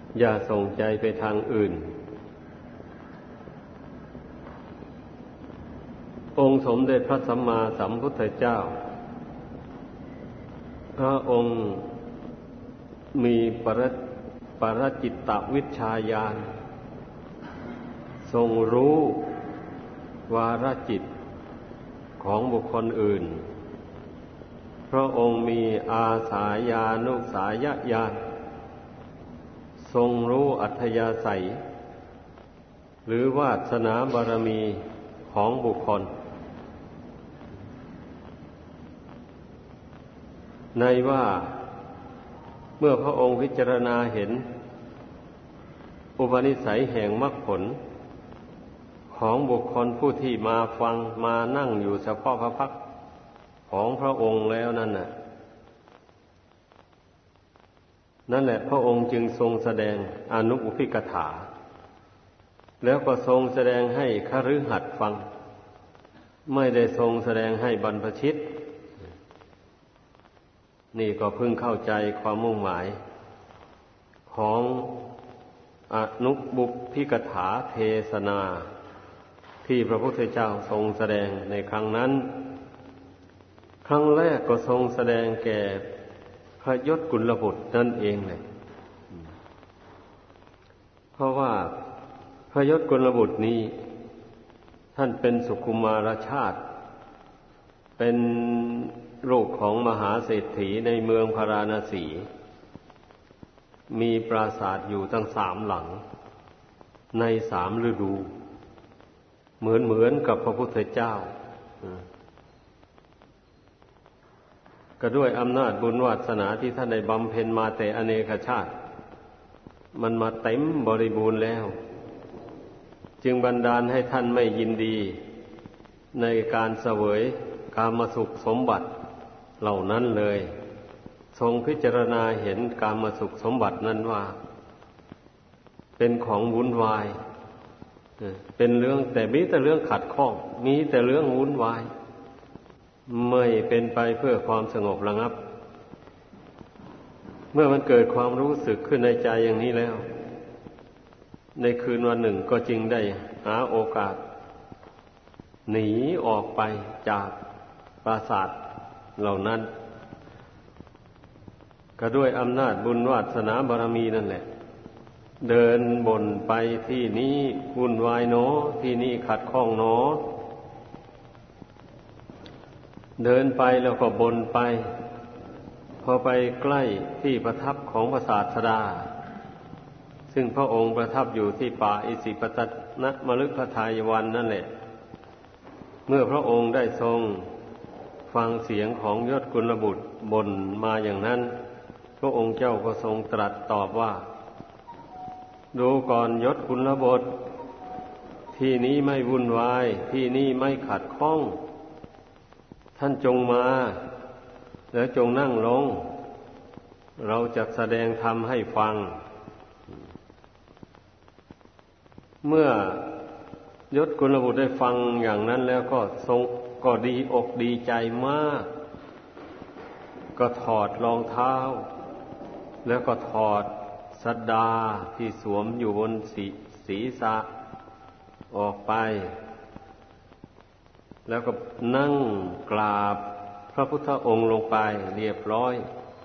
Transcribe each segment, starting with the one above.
อย่าส่งใจไปทางอื่นองค์สมเด็จพระสัมมาสัมพุทธเจ้าพระองค์มีปรจิตตวิชชาญาณทรงรู้วาระจิตของบุคคลอื่นพระองค์มีอาสาญานุสายญาณทรงรู้อัธยาศัยหรือวาสนาบารมีของบุคคลในว่าเมื่อพระองค์พิจารณาเห็นอุปนิสัยแห่งมรรคผลของบุคคลผู้ที่มาฟังมานั่งอยู่เฉพาะพระพักตร์ของพระองค์แล้วนั่นแหละพระองค์จึงทรงแสดงอนุปุพพิกถาแล้วก็ทรงแสดงให้คฤหัสถ์ฟังไม่ได้ทรงแสดงให้บรรพชิตนี่ก็เพิ่งเข้าใจความมุ่งหมายของอนุปุพพิกถาเทศนาที่พระพุทธเจ้าทรงแสดงในครั้งนั้นครั้งแรกก็ทรงแสดงแก่พระยศกุลบุตรนั่นเองเลยเพราะว่าพระยศกุลบุตรนี้ท่านเป็นสุขุมารชาติเป็นลูกของมหาเศรษฐีในเมืองพาราณสีมีปราสาทอยู่ตั้ง3 หลังใน3 ฤดูเหมือนกับพระพุทธเจ้าก็ด้วยอำนาจบุญวาสนาที่ท่านได้บำเพ็ญมาแต่อเนกชาติมันมาเต็มบริบูรณ์แล้วจึงบันดาลให้ท่านไม่ยินดีในการเสวยกามสุขสมบัติเหล่านั้นเลยทรงพิจารณาเห็นกามสุขสมบัตินั้นว่าเป็นของวุ่นวายเป็นเรื่องมีแต่เรื่องขัดข้องมีแต่เรื่องวุ่นวายไม่เป็นไปเพื่อความสงบระงับเมื่อมันเกิดความรู้สึกขึ้นในใจอย่างนี้แล้วในคืนวันหนึ่งก็จึงได้หาโอกาสหนีออกไปจากปราสาทเหล่านั้นก็ด้วยอำนาจบุญวาสนาบารมีนั่นแหละเดินบ่นไปที่นี้วุ่นวายหนอที่นี่ขัดข้องหนอเดินไปแล้วก็บ่นไปพอไปใกล้ที่ประทับของพระศาสดาซึ่งพระองค์ประทับอยู่ที่ป่าอิสิปตนมฤคทายวันนั่นแหละเมื่อพระองค์ได้ทรงฟังเสียงของยศกุลบุตรบ่นมาอย่างนั้นพระองค์เจ้าก็ทรงตรัสตอบว่าดูก่อนยศกุลบุตรที่นี้ไม่วุ่นวายที่นี้ไม่ขัดข้องท่านจงมาแล้วจงนั่งลงเราจะแสดงธรรมให้ฟังเมื่อยศกุลบุตรได้ฟังอย่างนั้นแล้วก็ดีอกดีใจมากก็ถอดรองเท้าแล้วก็ถอดสัดดาที่สวมอยู่บนศีรษะออกไปแล้วก็นั่งกราบพระพุทธองค์ลงไปเรียบร้อย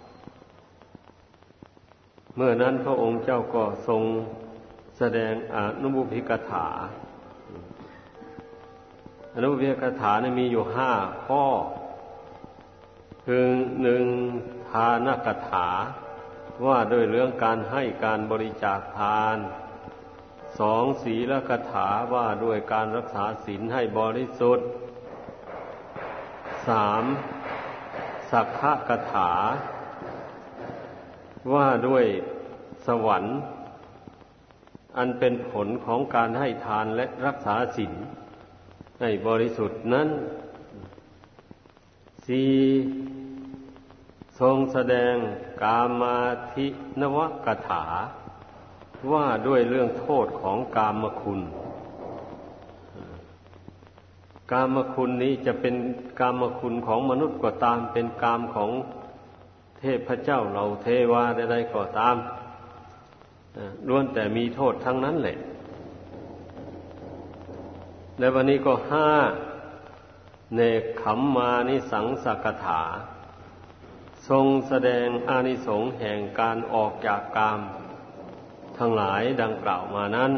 เมื่อนั้นพระองค์เจ้าก็ทรงแสดงอนุปุพพิกถาอนุปุพพิกถามีอยู่5 ข้อคือ 1. ทานกถาว่าด้วยเรื่องการให้การบริจาคทาน 2. ศีลกถาว่าด้วยการรักษาศีลให้บริสุทธิ์ 3. สักขกถาว่าด้วยสวรรค์อันเป็นผลของการให้ทานและรักษาศีลให้บริสุทธิ์นั้น 4. ทรงแสดงกามาทินวกถาว่าด้วยเรื่องโทษของกามคุณกามคุณนี้จะเป็นกามคุณของมนุษย์ก็ตามเป็นกามของเทพเจ้าเหล่าเทวาใดๆก็ตามล้วนแต่มีโทษทั้งนั้นแหละและวันนี้ก็5เนกขัมมานิสังสกถาทรงแสดงอานิสงส์แห่งการออกจากกามทั้งหลายดังกล่าวมานั้น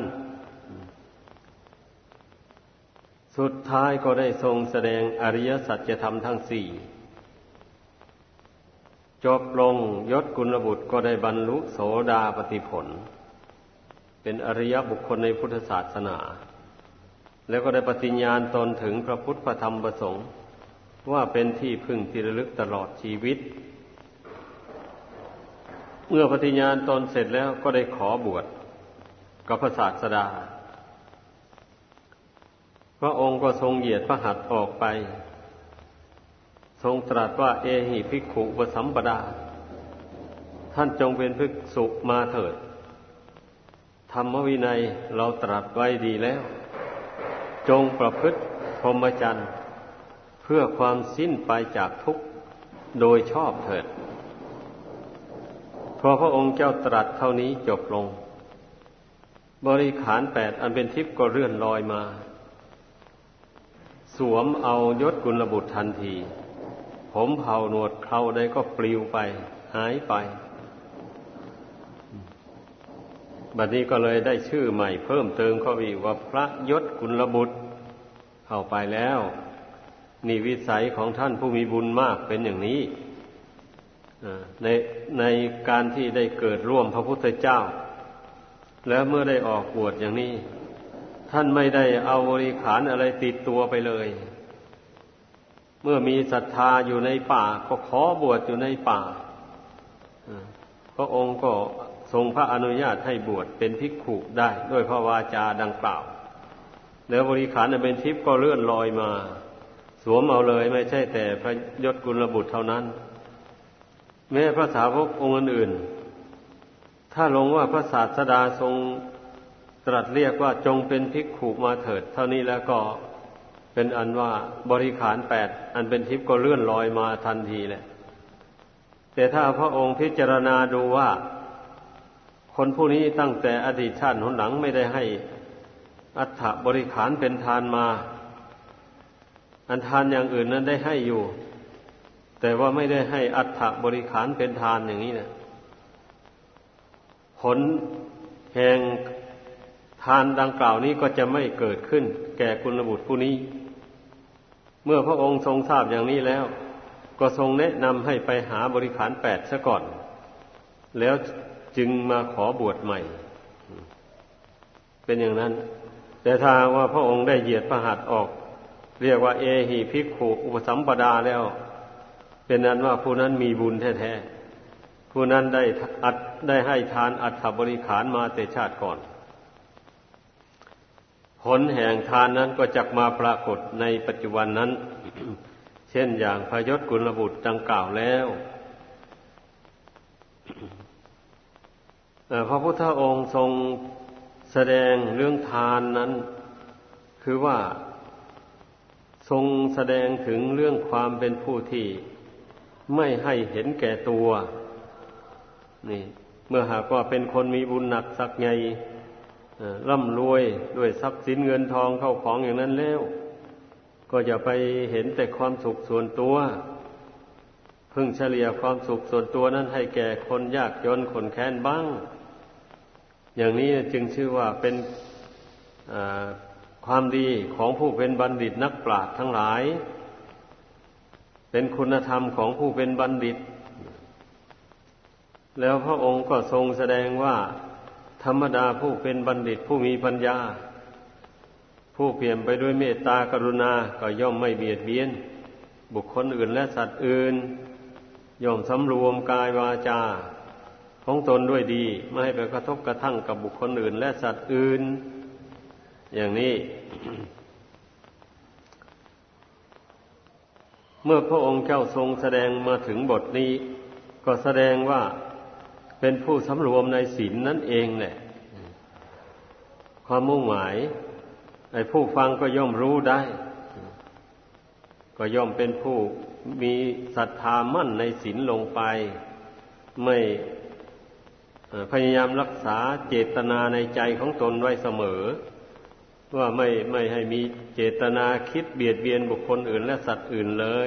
สุดท้ายก็ได้ทรงแสดงอริยสัจธรรมทั้ง4จบลงยศกุลบุตรก็ได้บรรลุโสดาปัตติผลเป็นอริยบุคคลในพุทธศาสนาแล้วก็ได้ปฏิญญาณตนถึงพระพุทธพระธรรมพระสงฆ์ว่าเป็นที่พึ่งที่ระลึกตลอดชีวิตเมื่อปฏิญญาณตนเสร็จแล้วก็ได้ขอบวชกับพระศาสดาพระองค์ก็ทรงเหยียดพระหัตถ์ออกไปทรงตรัสว่าเอหิภิกขุอุปสัมปดาท่านจงเป็นภิกษุมาเถิดธรรมวินัยเราตรัสไว้ดีแล้วจงประพฤติพรหมจรรย์เพื่อความสิ้นไปจากทุกข์โดยชอบเถิดพอพระองค์เจ้าตรัสเท่านี้จบลงบริขาร8อันเป็นทิพย์ก็เลื่อนลอยมาสวมเอายศกุลบุตรทันทีผมเผาหนวดเคราใดก็ปลิวไปหายไปบัดนี้ก็เลยได้ชื่อใหม่เพิ่มเติมเข้าไปอีกว่าพระยศกุลบุตรเข้าไปแล้วนี่วิสัยของท่านผู้มีบุญมากเป็นอย่างนี้ในการที่ได้เกิดร่วมพระพุทธเจ้าแล้วเมื่อได้ออกบวชอย่างนี้ท่านไม่ได้เอาบริขารอะไรติดตัวไปเลยเมื่อมีศรัทธาอยู่ในป่าก็ขอบวชอยู่ในป่าพระองค์ก็ทรงพระอนุญาตให้บวชเป็นภิกขุได้ด้วยพระวาจาดังกล่าวแล้วบริขารอันเป็นทิพย์ก็เลื่อนลอยมาสวมเอาเลยไม่ใช่แต่พระยศกุลบุตรเท่านั้นแม้พระสาวกองค์อื่นถ้าลงว่าพระศาสดาทรงตรัสเรียกว่าจงเป็นภิกขุมาเถิดเท่านี้แล้วก็เป็นอันว่าบริขาร8อันเป็นทิพย์ก็เลื่อนลอยมาทันทีแหละแต่ถ้าพระองค์พิจารณาดูว่าคนผู้นี้ตั้งแต่อดีตชาติหนหลังไม่ได้ให้อัฐบริขารเป็นทานมาอันทานอย่างอื่นนั้นได้ให้อยู่แต่ว่าไม่ได้ให้อัฐบริขารเป็นทานอย่างนี้นะผลแห่งทานดังกล่าวนี้ก็จะไม่เกิดขึ้นแก่กุลบุตรผู้นี้เมื่อพระองค์ทรงทราบอย่างนี้แล้วก็ทรงแนะนำให้ไปหาบริขาร8ซะก่อนแล้วจึงมาขอบวชใหม่เป็นอย่างนั้นแต่ถ้าว่าพระองค์ได้เหยียดพระหัตถ์ออกเรียกว่าเอหิภิกขุอุปสัมปดาแล้วเป็นนั้นว่าผู้นั้นมีบุญแท้ๆผู้นั้นได้ให้ทานอัฐบริขารมาแต่ชาติก่อนผลแห่งทานนั้นก็จักมาปรากฏในปัจจุบันนั้น เช่นอย่างพระยศกุลบุตรดังกล่าวแล้วพระพุทธองค์ทรงแสดงเรื่องทานนั้นคือว่าทรงแสดงถึงเรื่องความเป็นผู้ที่ไม่ให้เห็นแก่ตัวนี่เมื่อหากว่าเป็นคนมีบุญหนักสักใหญ่ร่ำรวยด้วยทรัพย์สินเงินทองเข้าของอย่างนั้นแล้วก็อย่าไปเห็นแต่ความสุขส่วนตัวพึงเฉลี่ยความสุขส่วนตัวนั้นให้แก่คนยากจนคนแค้นบ้างอย่างนี้จึงชื่อว่าเป็นความดีของผู้เป็นบัณฑิตนักปราชญ์ทั้งหลายเป็นคุณธรรมของผู้เป็นบัณฑิตแล้วพระองค์ก็ทรงแสดงว่าธรรมดาผู้เป็นบัณฑิตผู้มีปัญญาผู้เปี่ยมไปด้วยเมตตากรุณาก็ย่อมไม่เบียดเบียนบุคคลอื่นและสัตว์อื่นย่อมสำรวมกายวาจาของตนด้วยดีไม่ให้ไปกระทบกระทั่งกับบุคคลอื่นและสัตว์อื่นอย่างนี้ เมื่อพระองค์เจ้าทรงแสดงมาถึงบทนี้ก็แสดงว่าเป็นผู้สำรวมในศีลนั่นเองแหละความมุ่งหมายไอ้ผู้ฟังก็ย่อมรู้ได้ก็ย่อมเป็นผู้มีศรัทธามั่นในศีลลงไปไม่พยายามรักษาเจตนาในใจของตนไว้เสมอว่าไม่ให้มีเจตนาคิดเบียดเบียนบุคคลอื่นและสัตว์อื่นเลย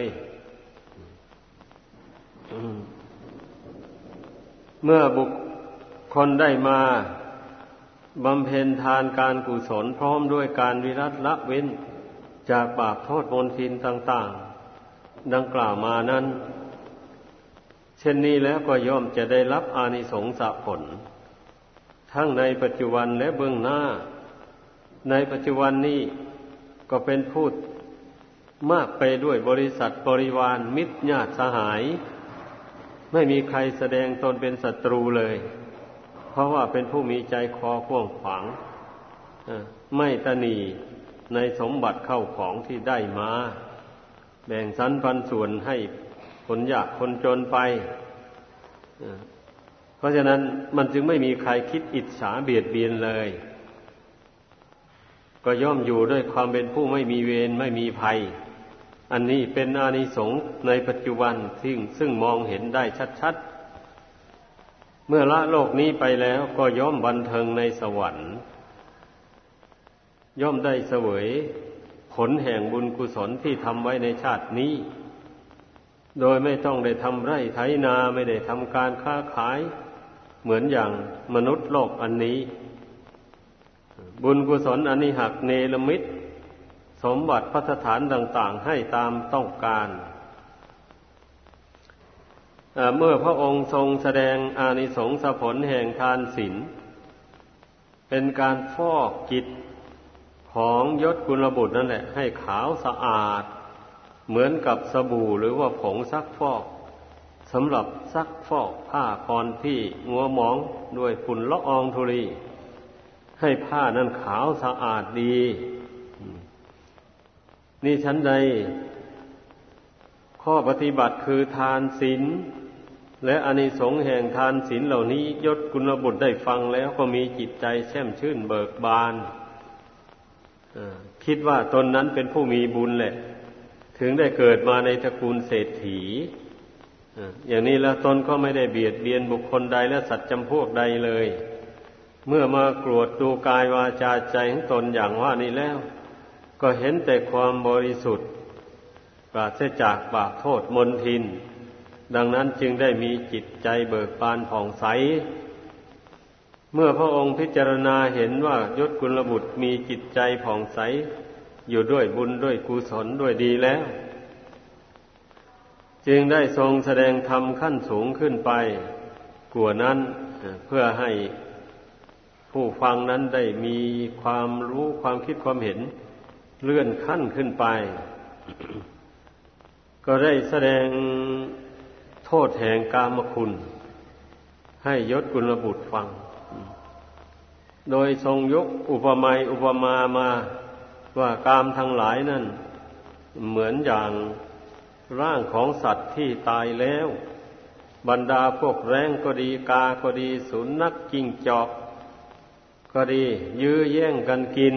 เมื่อบุคคลได้มาบำเพ็ญทานการกุศลพร้อมด้วยการวิรัติละเว้นจากบาปโทษมลทินต่างๆดังกล่าวมานั้นเช่นนี้แล้วก็ย่อมจะได้รับอานิสงสผลทั้งในปัจจุบันและเบื้องหน้าในปัจจุบันนี้ก็เป็นผู้มากไปด้วยบริษัทบริวารมิตรญาติสหายไม่มีใครแสดงตนเป็นศัตรูเลยเพราะว่าเป็นผู้มีใจคอกว้างขวางไม่ตนีในสมบัติเข้าของที่ได้มาแบ่งสรรปันส่วนให้คนยากคนจนไปเพราะฉะนั้นมันจึงไม่มีใครคิดอิจฉาเบียดเบียนเลยก็ย่อมอยู่ด้วยความเป็นผู้ไม่มีเวรไม่มีภัยอันนี้เป็นอานิสงส์ในปัจจุบันซึ่งมองเห็นได้ชัดๆเมื่อละโลกนี้ไปแล้วก็ย่อมบันเทิงในสวรรค์ย่อมได้เสวยผลแห่งบุญกุศลที่ทำไว้ในชาตินี้โดยไม่ต้องได้ทำไร่ไถนาไม่ได้ทำการค้าขายเหมือนอย่างมนุษย์โลกอันนี้บุญกุศลอันนี้หักเนรมิตสมบัติภัสถานต่างๆให้ตามต้องการเมื่อพระองค์ทรงแสดงอานิสงส์ผลแห่งทานศีลเป็นการฟอกจิตของยศกุลบุตรนั่นแหละให้ขาวสะอาดเหมือนกับสบู่หรือว่าผงซักฟอกสำหรับซักฟอกผ้าผ่อนที่มัวหมองด้วยฝุ่นละอองธุลีให้ผ้านั้นขาวสะอาดดีนี่ชั้นใดข้อปฏิบัติคือทานศีลและอานิสงส์แห่งทานศีลเหล่านี้ยศกุลบุตรได้ฟังแล้วก็มีจิตใจแช่มชื่นเบิกบานคิดว่าตนนั้นเป็นผู้มีบุญแหละถึงได้เกิดมาในตระกูลเศรษฐีอย่างนี้แล้วตนก็ไม่ได้เบียดเบียนบุคคลใดและสัตว์จำพวกใดเลยเมื่อมากรวดดูกายวาจาใจของตนอย่างว่านี้แล้วก็เห็นแต่ความบริสุทธิ์ปราศจากบาปโทษมลทินดังนั้นจึงได้มีจิตใจเบิกบานผ่องใสเมื่อพระองค์พิจารณาเห็นว่ายศกุลบุตรมีจิตใจผ่องใสอยู่ด้วยบุญด้วยกุศลด้วยดีแล้วจึงได้ทรงแสดงธรรมขั้นสูงขึ้นไปกว่านั้นเพื่อให้ผู้ฟังนั้นได้มีความรู้ความคิดความเห็นเลื่อนขั้นขึ้นไป ก็ได้แสดงโทษแห่งกามคุณให้ยศกุลบุตรฟังโดยทรงยกอุปมามาว่ากามทั้งหลายนั่นเหมือนอย่างร่างของสัตว์ที่ตายแล้วบรรดาพวกแร้งก็ดีกาก็ดีสุนัขจิ้งจอกก็ดียื้อแย่งกันกิน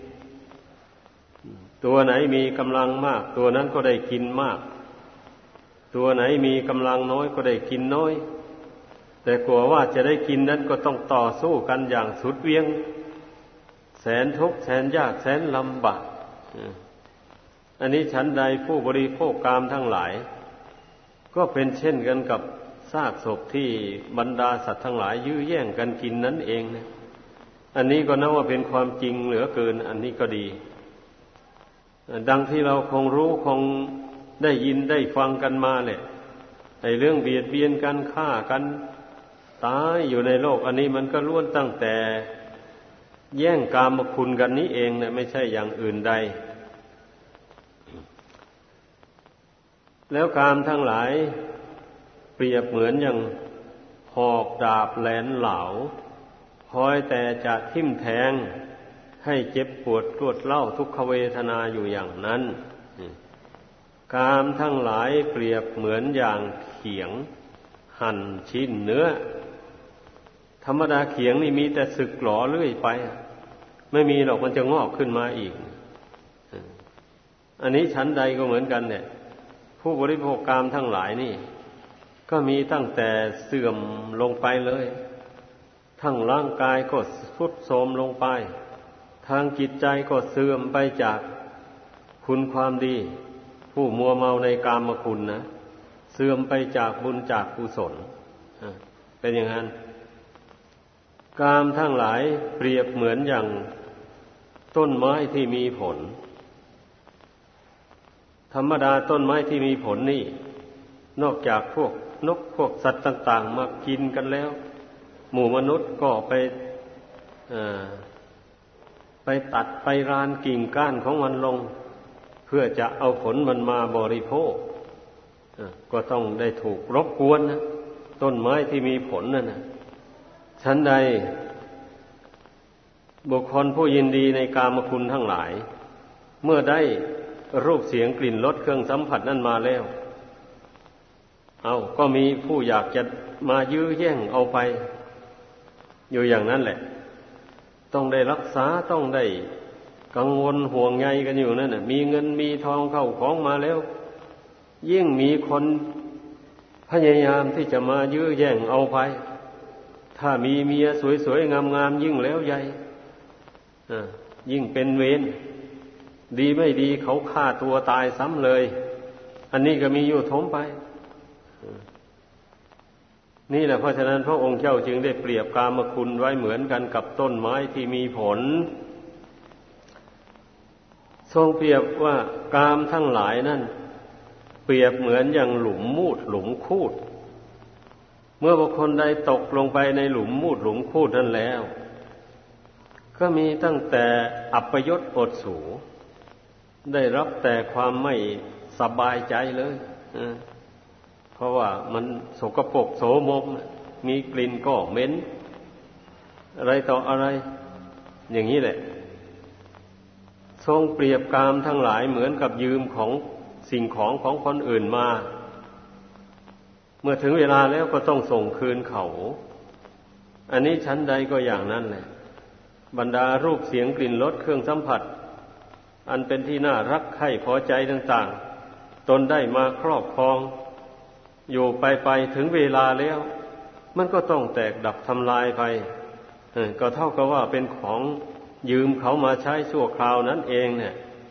ตัวไหนมีกำลังมากตัวนั้นก็ได้กินมากตัวไหนมีกำลังน้อยก็ได้กินน้อยแต่กลัวว่าจะได้กินนั้นก็ต้องต่อสู้กันอย่างสุดเวียงแสนทุกข์แสนยากแสนลำบากอันนี้ฉันใดผู้บริโภคกามทั้งหลายก็เป็นเช่นกันกับซากศพที่บรรดาสัตว์ทั้งหลายยื้อแย่งกันกินนั่นเองนะอันนี้ก็นับว่าเป็นความจริงเหลือเกินอันนี้ก็ดีดังที่เราคงรู้คงได้ยินได้ฟังกันมาแหละไอ้เรื่องเบียดเบียนกันฆ่ากันตายอยู่ในโลกอันนี้มันก็ล้วนตั้งแต่แย่งกามคุณกันนี้เองนะไม่ใช่อย่างอื่นใดแล้วกามทั้งหลายเปรียบเหมือนอย่างหอกดาบแหลมเหลาคอยแต่จะทิ่มแทงให้เจ็บปวดรวดเล่าทุกขเวทนาอยู่อย่างนั้นกามทั้งหลายเปรียบเหมือนอย่างเขียงหั่นชิ้นเนื้อธรรมดาเขียงนี่มีแต่สึกหลอเรื่อยไปไม่มีหรอกมันจะงอกขึ้นมาอีกอันนี้ชั้นใดก็เหมือนกันเนี่ยผู้บริโภคกามทั้งหลายนี่ก็มีตั้งแต่เสื่อมลงไปเลยทั้งร่างกายก็ทรุดโทรมลงไปทางจิตใจก็เสื่อมไปจากคุณความดีผู้มัวเมาในกามคุณนะเสื่อมไปจากบุญจากกุศลเป็นอย่างนั้นกามทั้งหลายเปรียบเหมือนอย่างต้นไม้ที่มีผลธรรมดาต้นไม้ที่มีผลนี่นอกจากพวกนกพวกสัตว์ต่างๆมากินกันแล้วหมู่มนุษย์ก็ไปตัดไปรานกิ่งก้านของมันลงเพื่อจะเอาผลมันมาบริโภคก็ต้องได้ถูกรบกวนนะต้นไม้ที่มีผลนั่นนะฉันใดบุคคลผู้ยินดีในกามคุณทั้งหลายเมื่อได้รูปเสียงกลิ่นรสเครื่องสัมผัสนั่นมาแล้วก็มีผู้อยากจะมายื้อแย่งเอาไปอยู่อย่างนั้นแหละต้องได้รักษาต้องได้กังวลห่วงใยกันอยู่นั่นน่ะมีเงินมีทองเข้าของมาแล้วยิ่งมีคนพยายามที่จะมายื้อแย่งเอาไปถ้ามีเมียสวยๆงามๆยิ่งแล้วใหญ่ยิ่งเป็นเวรดีไม่ดีเขาฆ่าตัวตายซ้ำเลยอันนี้ก็มีอยู่ถมไปนี่แหละเพราะฉะนั้นพระองค์เจ้าจึงได้เปรียบกามคุณไว้เหมือนกันกับต้นไม้ที่มีผลทรงเปรียบว่ากามทั้งหลายนั่นเปรียบเหมือนอย่างหลุมมูดหลุมคูดเมื่อบุคคลใดตกลงไปในหลุมมูดหลุมคูดนั่นแล้วก็มีตั้งแต่อัปยศอดสูได้รับแต่ความไม่สบายใจเลยเพราะว่ามันสกปรกโสมมมีกลิ่นก็เหม็นอะไรต่ออะไรอย่างนี้แหละทรงเปรียบกามทั้งหลายเหมือนกับยืมของสิ่งของของคนอื่นมาเมื่อถึงเวลาแล้วก็ต้องส่งคืนเขาอันนี้ชั้นใดก็อย่างนั้นแหละบรรดารูปเสียงกลิ่นรสเครื่องสัมผัสอันเป็นที่น่ารักใคร่พอใจต่างๆตนได้มาครอบครองอยู่ไปถึงเวลาแล้วมันก็ต้องแตกดับทำลายไปก็เท่ากับว่าเป็นของยืมเขามาใช้ชั่วคราวนั้นเองเนี่ย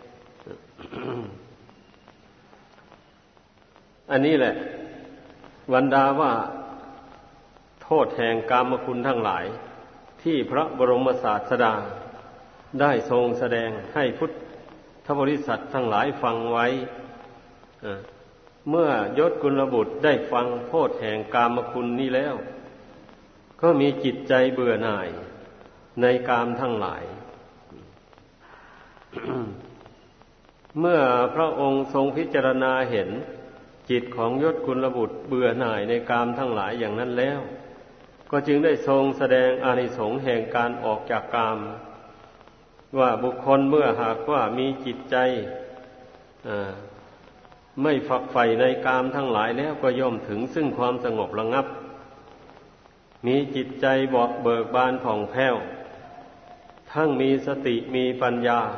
อันนี้แหละบรรดาว่าโทษแห่งกามคุณทั้งหลายที่พระบรมศาสดาได้ทรงแสดงให้พุทธบริษัททั้งหลายฟังไว้เมื่อยศกุลบุตรได้ฟังโทษแห่งกามคุณนี้แล้วก็มีจิตใจเบื่อหน่ายในกามทั้งหลาย เมื่อพระองค์ทรงพิจารณาเห็นจิตของยศกุลบุตรเบื่อหน่ายในกามทั้งหลายอย่างนั้นแล้วก็จึงได้ทรงแสดงอานิสงส์แห่งการออกจากกามว่าบุคคลเมื่อหากว่ามีจิตใจไม่ฝักใฝ่ในกามทั้งหลายแล้วก็ย่อมถึงซึ่งความสงบระงับมีจิตใจเบิกบานผ่องแผ้วทั้งมีสติมีปัญญา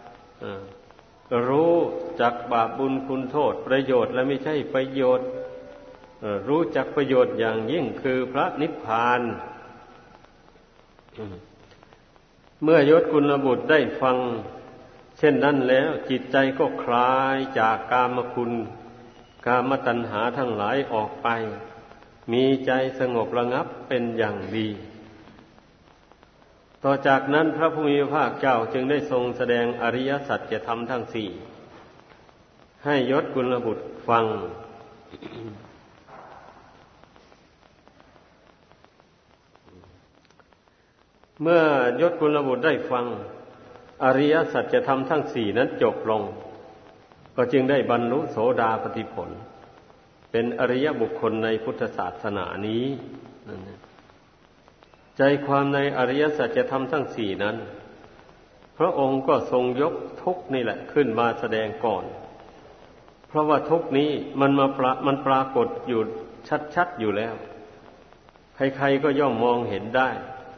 รู้จักบาปบุญคุณโทษประโยชน์และไม่ใช่ประโยชน์รู้จักประโยชน์อย่างยิ่งคือพระนิพพานเมื่อยศกุลบุตรได้ฟังเช่นนั้นแล้วจิตใจก็คลายจากกามคุณกามตัณหาทั้งหลายออกไปมีใจสงบระงับเป็นอย่างดีต่อจากนั้นพระผู้มีพระภาคเจ้าจึงได้ทรงแสดงอริยสัจธรรมทั้งสี่ให้ยศกุลบุตรฟัง เมื่อยศกุลบุตรได้ฟังอริยสัจธรรมทั้งสี่นั้นจบลงก็จึงได้บรรลุโสดาปัตติผลเป็นอริยบุคคลในพุทธศาสนานี้ใจความในอริยสัจธรรมทั้งสี่นั้นพระองค์ก็ทรงยกทุกข์นี่แหละขึ้นมาแสดงก่อนเพราะว่าทุกข์นี้มันปรากฏอยู่ชัดๆอยู่แล้วใครๆก็ย่อมมองเห็นได้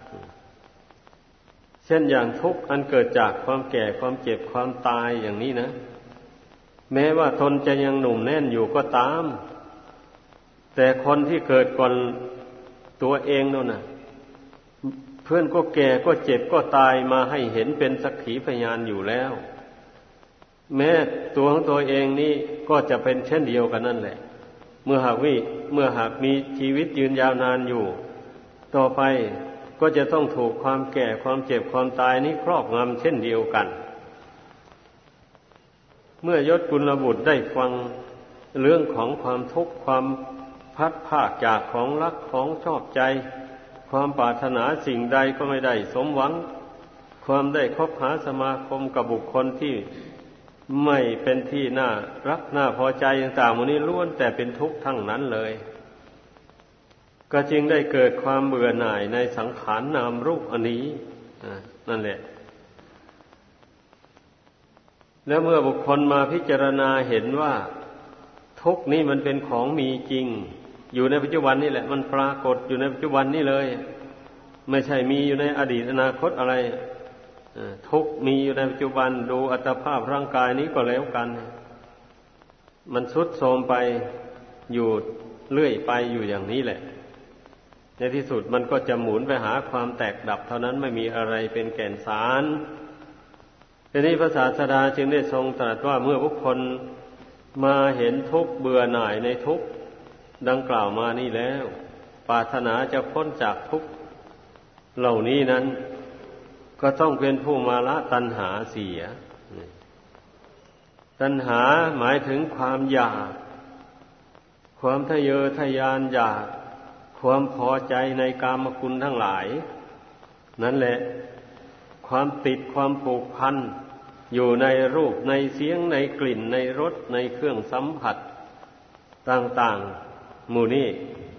เช่นอย่างทุกข์อันเกิดจากความแก่ความเจ็บความตายอย่างนี้นะแม้ว่าตนจะยังหนุ่มแน่นอยู่ก็ตามแต่คนที่เกิดก่อนตัวเองนั่นน่ะเพื่อนก็แก่ก็เจ็บก็ตายมาให้เห็นเป็นสักขีพยานอยู่แล้วแม้ตัวของตัวเองนี่ก็จะเป็นเช่นเดียวกันนั่นแหละเมื่อหากมีชีวิตยืนยาวนานอยู่ต่อไปก็จะต้องถูกความแก่ความเจ็บความตายนี้ครอบงำเช่นเดียวกันเมื่อยศกุลบุตรได้ฟังเรื่องของความทุกข์ความพัดพรากจากของรักของชอบใจความปรารถนาสิ่งใดก็ไม่ได้สมหวังความได้คบหาสมาคมกับบุคคลที่ไม่เป็นที่น่ารักน่าพอใจต่างๆหมดนี้ล้วนแต่เป็นทุกข์ทั้งนั้นเลยก็จึงได้เกิดความเบื่อหน่ายในสังขารนามรูปอันนี้นั่นแหละแล้วเมื่อบุคคลมาพิจารณาเห็นว่าทุกข์นี้มันเป็นของมีจริงอยู่ในปัจจุบันนี่แหละมันปรากฏอยู่ในปัจจุบันนี่เลยไม่ใช่มีอยู่ในอดีตอนาคตอะไรทุกข์มีอยู่ในปัจจุบันดูอัตภาพร่างกายนี้ก็แล้วกันมันทรุดโทรมไปอยู่เรื่อยไปอยู่อย่างนี้แหละในที่สุดมันก็จะหมุนไปหาความแตกดับเท่านั้นไม่มีอะไรเป็นแก่นสารทีนี้พระศาสดาจึงได้ทรงตรัสว่าเมื่อบุคคลมาเห็นทุกข์เบื่อหน่ายในทุกข์ดังกล่าวมานี่แล้วปรารถนาจะพ้นจากทุกข์เหล่านี้นั้นก็ต้องเป็นผู้มาละตัณหาเสียตัณหาหมายถึงความอยากความทะเยอทะยานอยากความพอใจในกามคุณทั้งหลายนั่นแหละความติดความผูกพันอยู่ในรูปในเสียงในกลิ่นในรสในเครื่องสัมผัสต่างๆหมู่นี้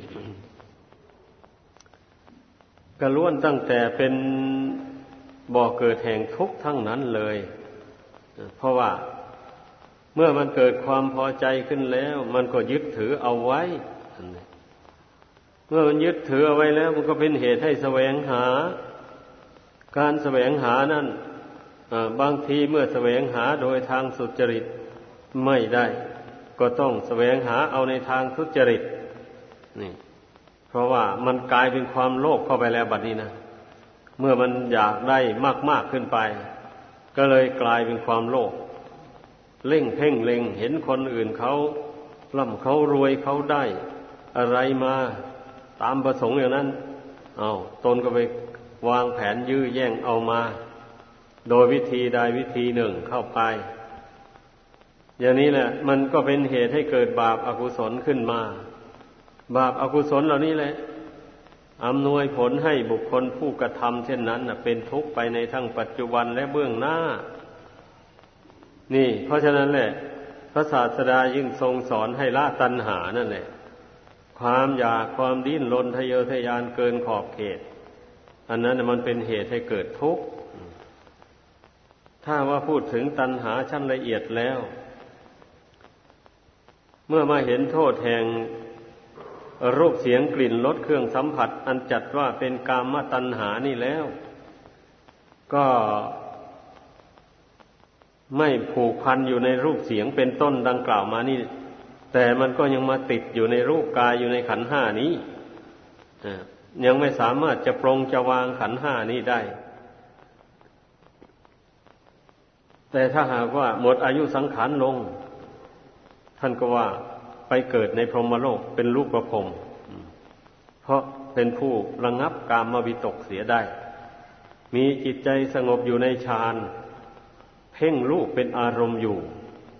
ก็ล้วนตั้งแต่เป็นบ่อเกิดแห่งทุกข์ทั้งนั้นเลยเพราะว่าเมื่อมันเกิดความพอใจขึ้นแล้วมันก็ยึดถือเอาไว้เมื่อมันยึดถือเอาไว้แล้วมันก็เป็นเหตุให้แสวงหาการแสวงหานั้นบางทีเมื่อแสวงหาโดยทางสุจริตไม่ได้ก็ต้องแสวงหาเอาในทางทุจริตนี่เพราะว่ามันกลายเป็นความโลภเข้าไปแล้วบัดนี้นะเมื่อมันอยากได้มากๆขึ้นไปก็เลยกลายเป็นความโลภเล่งเพ่งเล็งเห็นคนอื่นเขาร่ำเขารวยเขาได้อะไรมาตามประสงค์อย่างนั้นตนก็ไปวางแผนยื้อแย่งเอามาโดยวิธีใดวิธีหนึ่งเข้าไปอย่างนี้แหละมันก็เป็นเหตุให้เกิดบาปอกุศลขึ้นมาบาปอกุศลเหล่านี้แหละอำนวยผลให้บุคคลผู้กระทำเช่นนั้นเป็นทุกข์ไปในทั้งปัจจุบันและเบื้องหน้านี่เพราะฉะนั้นแหละพระศาสดายิ่งทรงสอนให้ละตัณหานั่นแหละความอยากความดิ้นรนทะเยอทะยานเกินขอบเขตอันนั้นมันเป็นเหตุให้เกิดทุกข์ถ้าว่าพูดถึงตัณหาชั้นละเอียดแล้วเมื่อมาเห็นโทษแห่งรูปเสียงกลิ่นรสเครื่องสัมผัสอันจัดว่าเป็นกามตัณหานี่แล้วก็ไม่ผูกพันอยู่ในรูปเสียงเป็นต้นดังกล่าวมานี่แต่มันก็ยังมาติดอยู่ในรูปกายอยู่ในขันธ์ห้านี้ยังไม่สามารถจะปรงจะวางขันธ์ห้านี้ได้แต่ถ้าหากว่าหมดอายุสังขารลงท่านก็ว่าไปเกิดในพรหมโลกเป็นรูปประพรหมเพราะเป็นผู้ระงับกามวิตกเสียได้มีจิตใจสงบอยู่ในฌานเพ่งรูปเป็นอารมณ์อยู่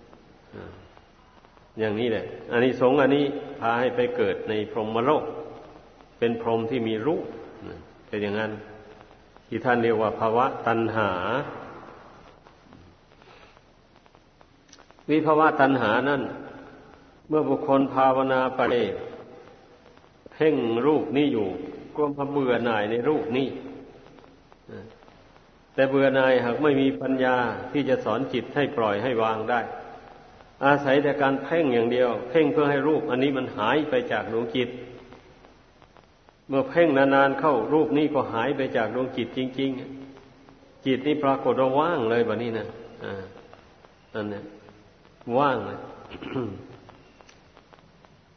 อย่างนี้แหละอานิสงส์อันนี้พาให้ไปเกิดในพรหมโลกเป็นพรหมที่มีรูปเป็นอย่างนั้นที่ท่านเรียกว่าภวะตัณหาวิภวะตัณหานั่นเมื่อบุคคลภาวนาไปเพ่งรูปนี้อยู่ก็มาเบื่อหน่ายในรูปนี้แต่เบื่อหน่ายหากไม่มีปัญญาที่จะสอนจิตให้ปล่อยให้วางได้อาศัยแต่การเพ่งอย่างเดียวเพ่งเพื่อให้รูปอันนี้มันหายไปจากดวงจิตเมื่อเพ่งนานๆเข้ารูปนี้ก็หายไปจากดวงจิตจริงๆจิตนี้ปรากฏว่าว่างเลยแบบนี้นะนั่นเนี่ยว่างเลย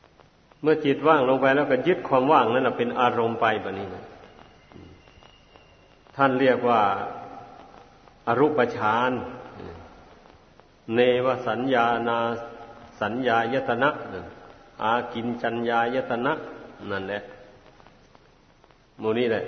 เมื่อจิตว่างลงไปแล้วก็ยึดความว่างนั้นเป็นอารมณ์ไปแบบนี้นะท่านเรียกว่าอรูปฌานเนวสัญญานาสัญญายตนะอากินจัญญายตนะนั่นแหละหมู่นี้แหละ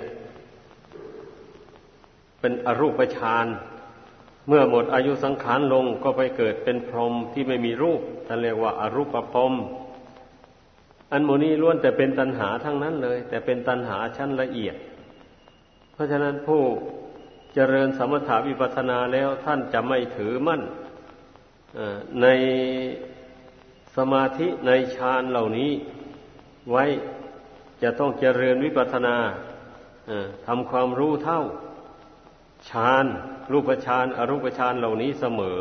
เป็นอรูปฌานเมื่อหมดอายุสังขารลงก็ไปเกิดเป็นพรหมที่ไม่มีรูปท่านเรียกว่าอรูปพรหมอันหมู่นี้ล้วนแต่เป็นตัณหาทั้งนั้นเลยแต่เป็นตัณหาชั้นละเอียดเพราะฉะนั้นผู้เจริญสมถะวิปัสสนาแล้วท่านจะไม่ถือมั่นในสมาธิในฌานเหล่านี้ไว้จะต้องเจริญวิปัสสนาทำความรู้เท่าฌานรูปฌานอรูปฌานเหล่านี้เสมอ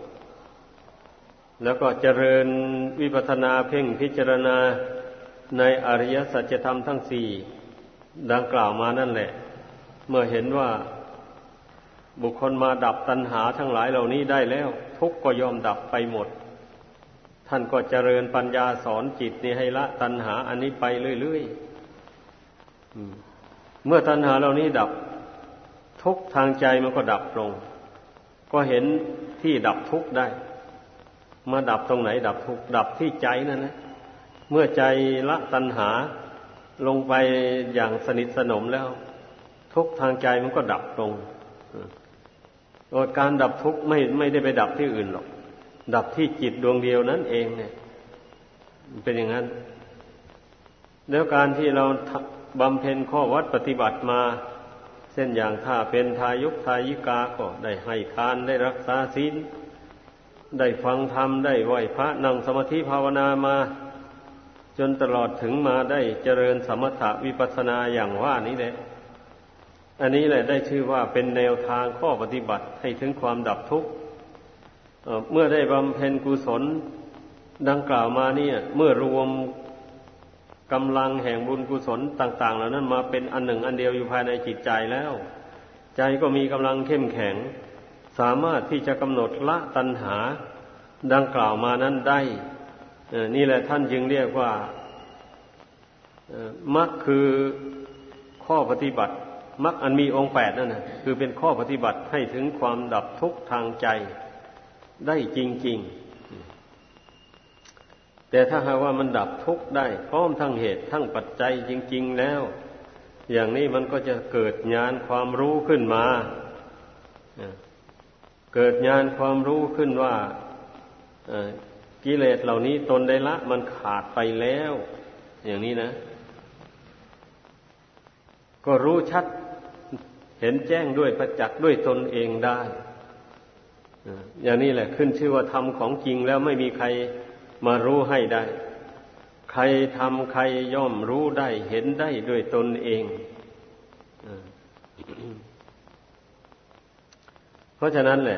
แล้วก็เจริญวิปัสสนาเพ่งพิจารณาในอริยสัจธรรมทั้งสี่ดังกล่าวมานั่นแหละเมื่อเห็นว่าบุคคลมาดับตัณหาทั้งหลายเหล่านี้ได้แล้วทุกข์ก็ยอมดับไปหมดท่านก็เจริญปัญญาสอนจิตนี่ให้ละตัณหาอันนี้ไปเรื่อยๆเมื่อตัณหาเหล่านี้ดับทุกข์ทางใจมันก็ดับลงก็เห็นที่ดับทุกข์ได้มาดับตรงไหนดับทุกข์ดับที่ใจนั่นนะเมื่อใจละตัณหาลงไปอย่างสนิทสนมแล้วทุกข์ทางใจมันก็ดับลงการดับทุกข์ไม่ได้ไปดับที่อื่นหรอกดับที่จิตดวงเดียวนั้นเองเนี่ยเป็นอย่างนั้นแล้วการที่เราบำเพ็ญข้อวัดปฏิบัติมาเช่นอย่างถ้าเป็นทายุกทายิกาก็ได้ให้ทานได้รักษาศีลได้ฟังธรรมได้ไหว้พระนั่งสมาธิภาวนามาจนตลอดถึงมาได้เจริญสมถะวิปัสสนาอย่างว่านี้แหละอันนี้แหละได้ชื่อว่าเป็นแนวทางข้อปฏิบัติให้ถึงความดับทุกข์เมื่อได้บำเพ็ญกุศลดังกล่าวมาเนี่ยเมื่อรวมกำลังแห่งบุญกุศลต่างๆเหล่านั้นมาเป็นอันหนึ่งอันเดียวอยู่ภายในจิตใจแล้วใจก็มีกำลังเข้มแข็งสามารถที่จะกำหนดละตัณหาดังกล่าวมานั้นได้นี่แหละท่านจึงเรียกว่ามรรคคือข้อปฏิบัติมรรคอันมีองค์แปดนั่นนะคือเป็นข้อปฏิบัติให้ถึงความดับทุกข์ทางใจได้จริงๆแต่ถ้าหากว่ามันดับทุกข์ได้พร้อมทั้งเหตุทั้งปัจจัยจริงๆแล้วอย่างนี้มันก็จะเกิดญาณความรู้ขึ้นมาเกิดญาณความรู้ขึ้นว่ากิเลสเหล่านี้ตนได้ละมันขาดไปแล้วอย่างนี้นะก็รู้ชัดเห็นแจ้งด้วยประจักษ์ด้วยตนเองได้อย่างนี้แหละขึ้นชื่อว่าธรรมของจริงแล้วไม่มีใครมารู้ให้ได้ใครทำใครย่อมรู้ได้เห็นได้ด้วยตนเองเพราะฉะนั้นแหละ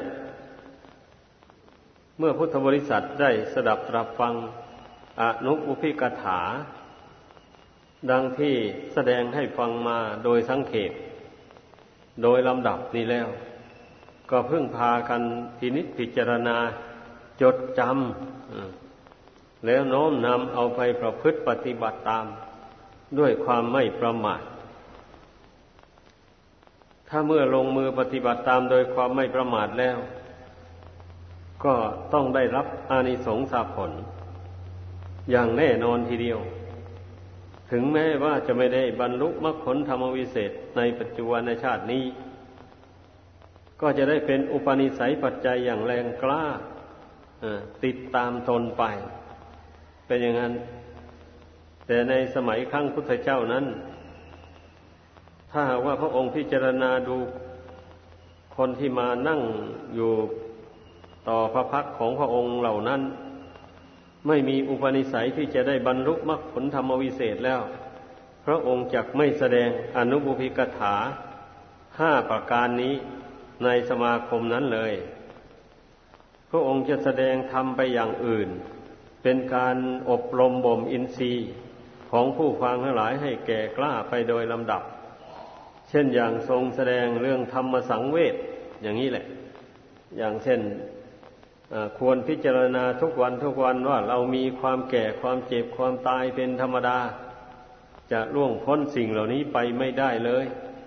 เมื่อพุทธบริษัทได้สดับตรับฟังอนุอุพิกถาดังที่แสดงให้ฟังมาโดยสังเขปโดยลำดับนี้แล้วก็พึ่งพากันพินิจพิจารณาจดจำแล้วโน้มนำเอาไปประพฤติปฏิบัติตามด้วยความไม่ประมาทถ้าเมื่อลงมือปฏิบัติตามโดยความไม่ประมาทแล้วก็ต้องได้รับอานิสงส์ผลอย่างแน่นอนทีเดียวถึงแม้ว่าจะไม่ได้บรรลุมรรคผลธรรมวิเศษในปัจจุบันในชาตินี้ก็จะได้เป็นอุปนิสัยปัจจัยอย่างแรงกล้าติดตามตนไปเป็นอย่างนั้นแต่ในสมัยครั้งพุทธเจ้านั้นถ้าหากว่าพระองค์พิจารณาดูคนที่มานั่งอยู่ต่อพระพักของพระองค์เหล่านั้นไม่มีอุปนิสัยที่จะได้บรรลุมรรคผลธรรมวิเศษแล้วพระองค์จักไม่แสดงอนุบุพิกถา5ประการนี้ในสมาคมนั้นเลยพระองค์จะแสดงธรรมไปอย่างอื่นเป็นการอบรมบ่มอินทรีย์ของผู้ฟังทั้งหลายให้แก่กล้าไปโดยลำดับเช่นอย่างทรงแสดงเรื่องธรรมสังเวชอย่างนี้แหละอย่างเช่นควรพิจารณาทุกวันว่าเรามีความแก่ความเจ็บความตายเป็นธรรมดาจะล่วงพ้นสิ่งเหล่านี้ไปไม่ได้เลย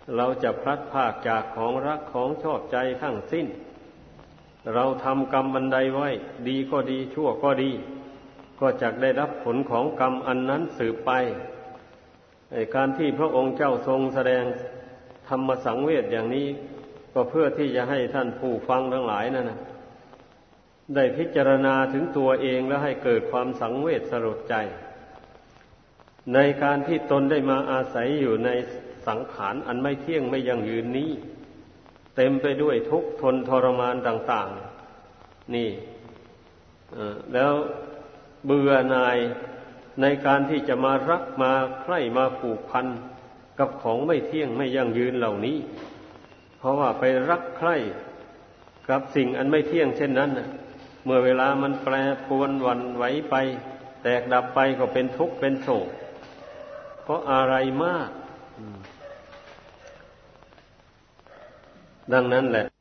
เราจะพลัดพรากจากของรักของชอบใจทั้งสิ้นเราทำกรรมอันใดไว้ดีก็ดีชั่วก็ดีก็จักได้รับผลของกรรมอันนั้นสืบไปการที่พระองค์เจ้าทรงแสดงธรรมสังเวชอย่างนี้ก็เพื่อที่จะให้ท่านผู้ฟังทั้งหลายนั่นนะได้พิจารณาถึงตัวเองแล้วให้เกิดความสังเวชสลดใจในการที่ตนได้มาอาศัยอยู่ในสังขารอันไม่เที่ยงไม่ยั่งยืนนี้เต็มไปด้วยทุกข์ทนทรมานต่างๆนี่แล้วเบื่อหน่ายในการที่จะมารักมาใคร่มาผูกพันกับของไม่เที่ยงไม่ยั่งยืนเหล่านี้เพราะว่าไปรักใคร่กับสิ่งอันไม่เที่ยงเช่นนั้นนะเมื่อเวลามันแปรปรวนหวั่นไหวไปแตกดับไปก็เป็นทุกข์เป็นโศกเพราะอะไรมากดังนั้นแหละ